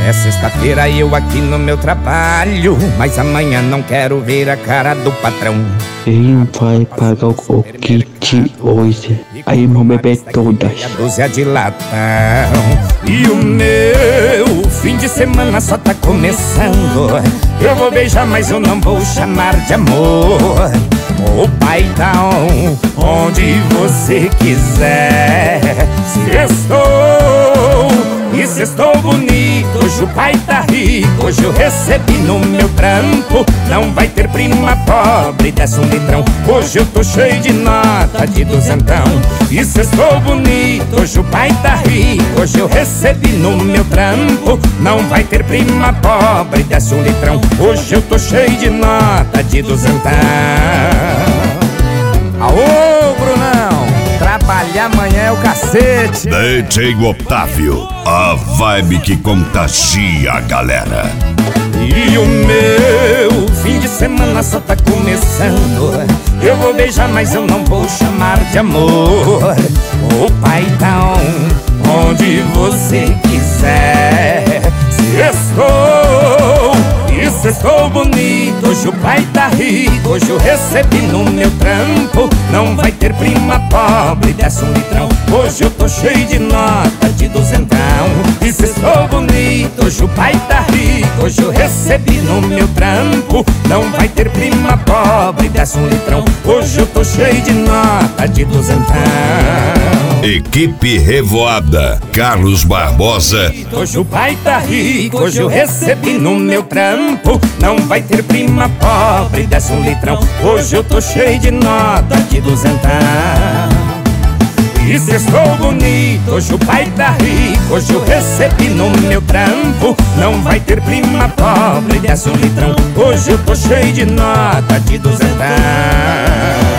É sexta-feira e eu aqui no meu trabalho, mas amanhã não quero ver a cara do patrão. Quem vai pagar o kit hoje? Aí vou beber todas. A dúzia de latão. E o meu fim de semana só tá começando. Eu vou beijar, mas eu não vou chamar de amor. O paizão, onde você quiser. Se estou, e se estou bonito, hoje o pai tá rico, hoje eu recebi no meu trampo. Não vai ter prima pobre, desce um litrão. Hoje eu tô cheio de nota de duzentão. E se estou bonito, hoje o pai tá rico, hoje eu recebi no meu trampo. Não vai ter prima pobre, desce um litrão. Hoje eu tô cheio de nota de duzentão. Aô, Brunão! Trabalhar amanhã é o cacete. DJ Otávio, a vibe que contagia a galera. E o meu fim de semana só tá começando. Eu vou beijar, mas eu não vou chamar de amor. O paizão, onde você quiser. Se estou, e se estou bonito, hoje o pai tá rico, hoje eu recebi no meu trampo. Não vai ter prima pobre, desce um litrão. Hoje eu tô cheio de nota de duzentão. E se estou bonito, hoje o pai tá rico, hoje eu recebi no meu trampo. Não vai ter prima pobre, desce um litrão. Hoje eu tô cheio de nota de duzentão. Equipe Revoada, Carlos Barbosa. Hoje o pai tá rico, hoje eu recebi no meu trampo. Não vai ter prima pobre, desce um litrão. Hoje eu tô cheio de nota de duzentão. E se estou bonito, hoje o pai tá rico, hoje eu recebi no meu trampo. Não vai ter prima pobre, desce um litrão. Hoje eu tô cheio de nota de duzentão.